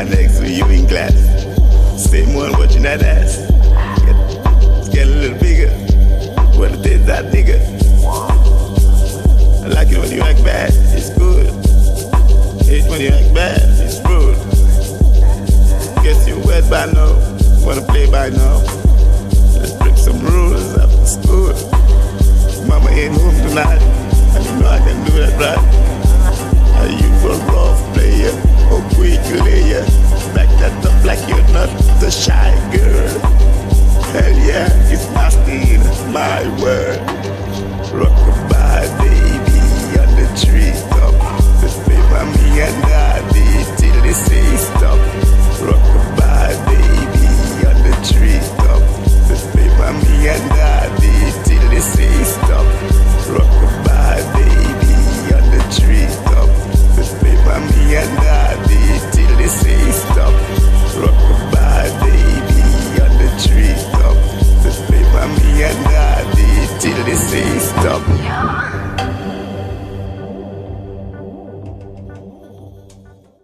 right next to you in class. Same one watching that ass. Get a little bigger. What it is, that nigga. I like it when you act bad, it's good. Hate when you act bad, it's rude. Guess you're wet by now. Wanna play by now? Let's break some rules after school. Mama ain't home tonight, and you know I can do that right. Are you go rough?